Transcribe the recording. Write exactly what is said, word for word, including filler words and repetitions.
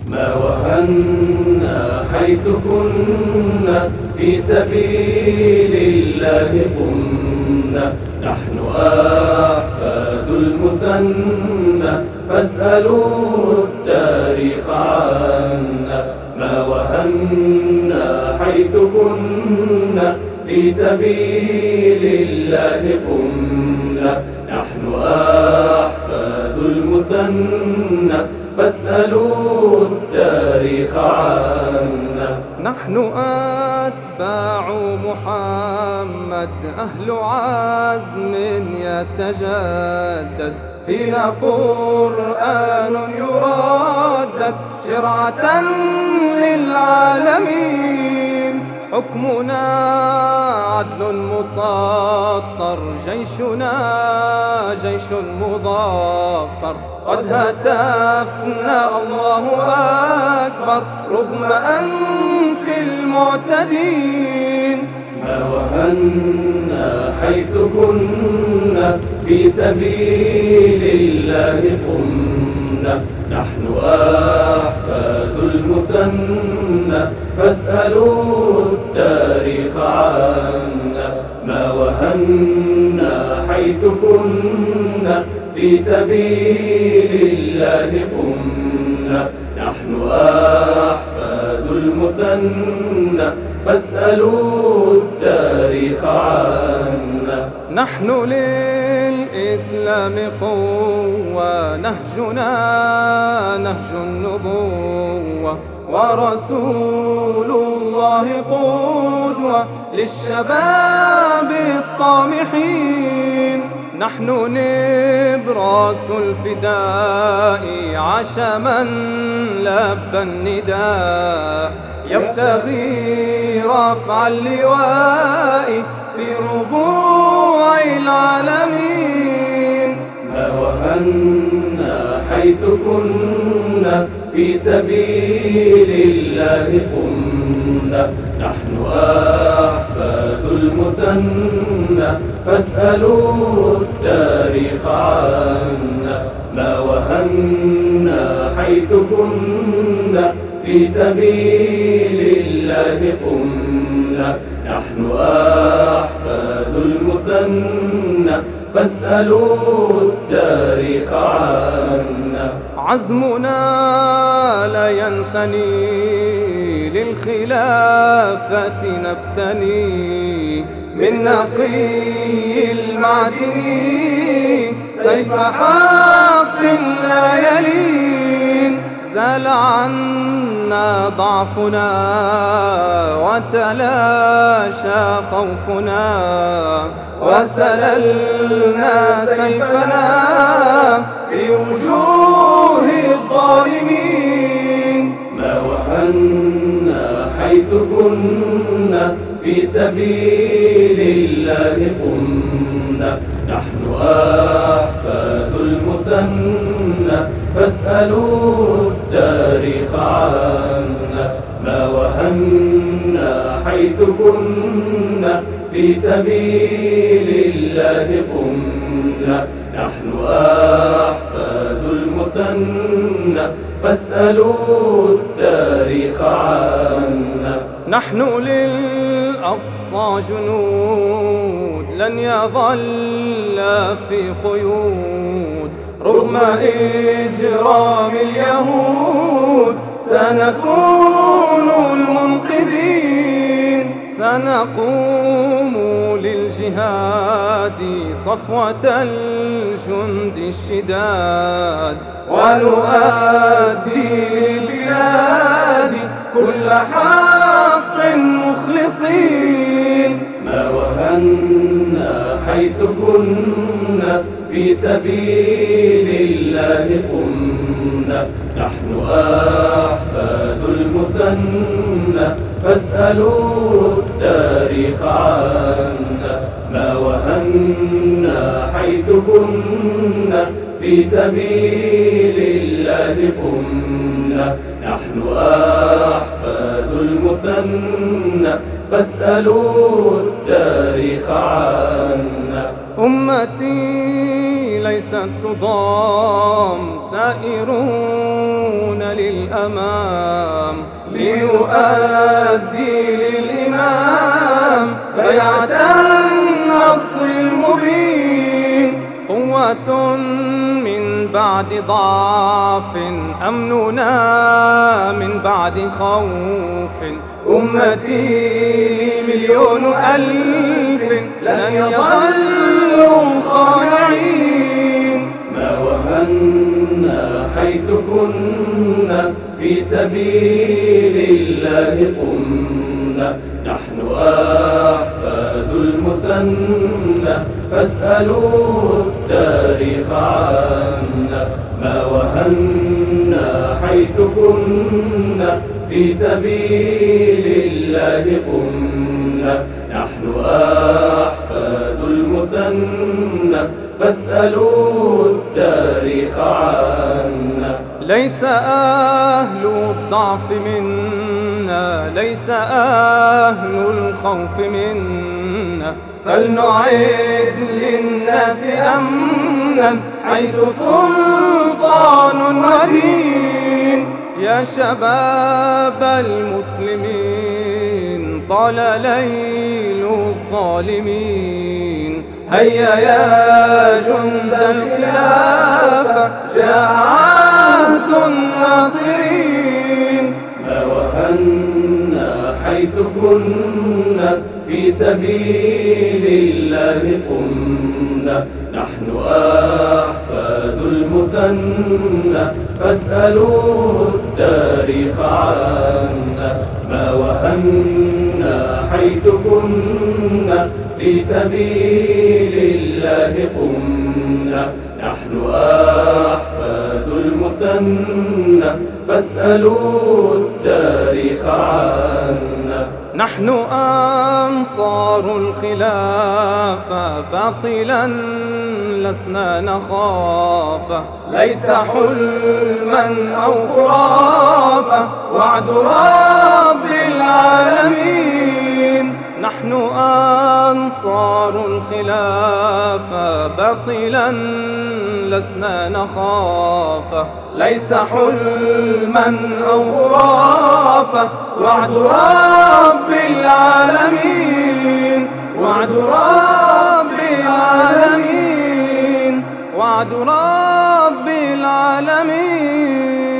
ما وهنا حيث كنا، في سبيل الله قمنا. نحن أحفاد المثنى، فاسألوا التاريخ عنا. ما وهنا حيث كنا، في سبيل الله قمنا. نحن أحفاد المثنى، فاسألوا التاريخ عنا. نحن أتباع محمد، أهل عزم يتجدد، فينا قرآن يردد شرعة للعالمين. حكمنا عدل مسطر، جيشنا جيش مظفر. قد هتفنا الله أكبر رغم أنف المعتدين. ما وهنا حيث كنا، في سبيل الله قمنا. نحن أحفاد المثنى، فاسألوا التاريخ عنا. ما وهنا حيث كنا، في سبيل الله قمنا. نحن أحفاد المثنى، فاسألوا التاريخ عنا. نحن للإسلام قوة، نهجنا نهج النبوة، ورسول الله قدوة للشباب الطامحين. نحن نبراس الفداء، عاش من لبى النداء، يبتغي رفع اللواء في ربوع العالمين. ما وهنا حيث كنا، في سبيل الله قمنا. نحن أحفاد المثنى، فاسألوا التاريخ عنا. ما وهنا حيث كنا، في سبيل الله قمنا. نحن أحفاد المثنى، فاسألوا التاريخ عنا. عزمنا لا ينثني، للخلافة نبتني. من نقي المعدن، سيف حق لا يلين. زال عنا ضعفنا، وتلاشى خوفنا، وسللنا سيفنا في وجوه الظالمين. ما وهنا حيث كنا، في سبيل الله قمنا. نحن أحفاد المثنى، فاسألوا التاريخ عنا. ما وهنا حيث كنا، في سبيل الله قمنا. نحن أحفاد المثنى، فاسألوا التاريخ عنا. نحن للأقصى جنود، لن يظل في قيود. رغم إجرام اليهود، سنكون المنقذين. سنقوم للجهاد صفوة الجند الشداد، ونؤدي للبلاد كل حق مخلصين. ما وهنا حيث كنا، في سبيل الله قمنا. نحن أحفاد المثنى، فاسألوا التاريخ عنا. ما وهنا حيث كنا، في سبيل الله قمنا. نحن أحفاد المثنى، فاسألوا التاريخ عنا. أمتي ليست تضام، سائرون للأمام لنؤدي للإمام بيعة النصر المبين. قوة من بعد ضعف، أمننا من بعد خوف. أمتي مليون ألف لن يظلوا خانعين. ما وهنا حيث كنا في سبيل الله قمنا. نحن أحفاد المثنى فاسألوا التاريخ عنا. ما وهنا حيث كنا في سبيل الله قمنا. نحن أحفاد المثنى فاسألوا التاريخ عنا. ليس أهل الضعف منا، ليس أهل الخوف منا، فلنعد للناس أمنا حيث سلطان ودين. يا شباب المسلمين طال ليل الظالمين. هيا يا جند الخلافة جاء عهد الناصرين. ما وهنا حيث كنا في سبيل الله قمنا. نحن أحفاد المثنى فاسألوا التاريخ عنا. ما وهنا حيث كنا في سبيل الله قمنا. نحن أحفاد المثنى فاسألوا التاريخ عنا. نحن أنصار الخلافة باطلا لسنا نخاف. ليس حلما أو خرافة وعد رب العالمين. نحن أنصار الخلافة باطلا لسنا نخاف. ليس حلما أو خرافة وعد رب العالمين. وعد رب العالمين. وعد رب العالمين.